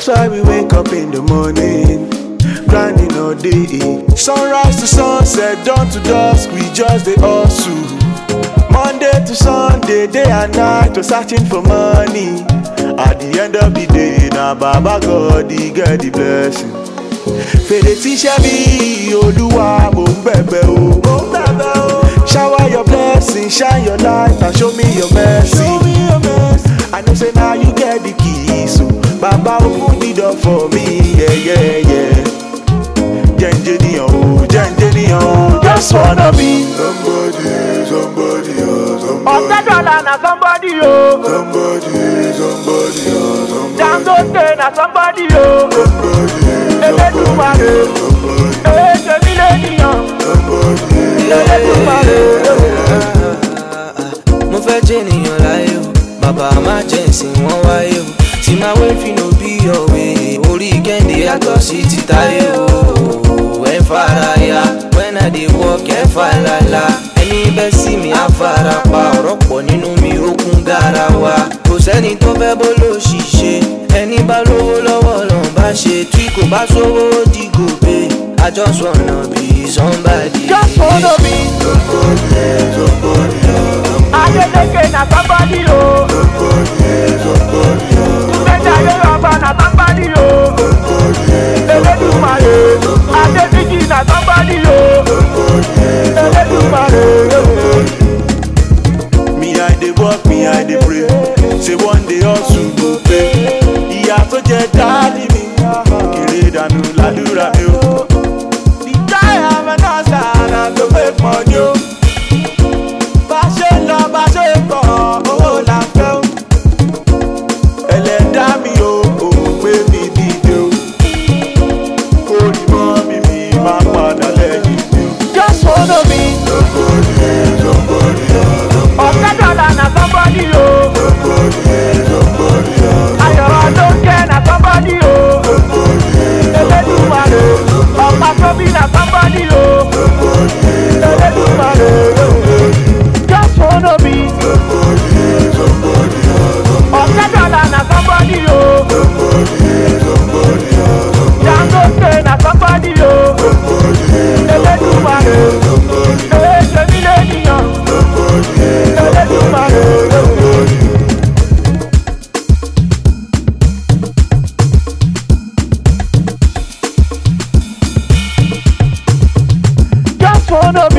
That's why we wake up in the morning, grinding all day. Sunrise to sunset, dawn to dusk, we just dey hustle. Monday to Sunday, day and night, we're searching for money. At the end of the day, na Baba God, He get the blessing. Fèdè tíṣẹ́ mi, Olúwa mò ń bẹ̀bẹ̀ o. Shower your blessing, shine your light and show me your mercy. I know say now you get the keys, so Baba open the door for me, yeah. Jẹ́njẹ́niyàn o, just wanna be somebody, somebody. Ọ̀tẹ́dọ̀là na somebody o. Somebody. Dangote na somebody o. Elédùmarè, èmi lènìyàn. Elédùmarè. Mo fẹ́ jẹ́ ènìyàn láyé o, bàbá má jẹ́ ìsìn wọn wáyé o. Tí máa wé fínú bí ọ̀wé, orí kẹ́ndé yàtọ̀ sí ti táyé o. Ẹ fara ya, when I dey walk ẹ falala. Ẹni bẹ́ sí mi á fara pa, ọ̀rọ̀ pọ̀ nínú mi ó kún garawa. Kò sẹ́ni tó fẹ́ bó ló ṣiṣẹ́, ẹni bá lówó lọ́wọ́ lọ́n bá ṣe. Tí kò bá sówó ó di gòbè, I just wanna be somebody. Just wanna be Somebody. Adeleke na somebody o. Mẹ́tàlé ọba na somebody o. Elédùmarè, Adébíjì na somebody o. Elédùmarè. Me I dey work, me I dey pray. Say one day hustle go pay. Ìyà tó jẹ dáàdì mi, kéré dànù ládùúrà mi o. The guy I'm an hustler na to make money o. Bá ṣe ń lọ, bá ṣe ń bọ̀, owó là ń fẹ́ o. Ẹlẹ́dàá mi o, òun gbé mi dìde o. Kórìí mọ́ mi máa padà lẹ́yìn mi o. Just wanna be Ọ̀tẹ́dọ̀là na somebody o. Ayọ̀rọ̀ ló ń kẹ́ na somebody o. Elédùmarè, ọ̀pá tóbi na somebody o. Elédùmarè. Just wanna be Ọ̀tẹ́dọ̀là na somebody o. Dangote na somebody o. Elédùmarè, èmi lènìyàn. Elédùmarè. Just wanna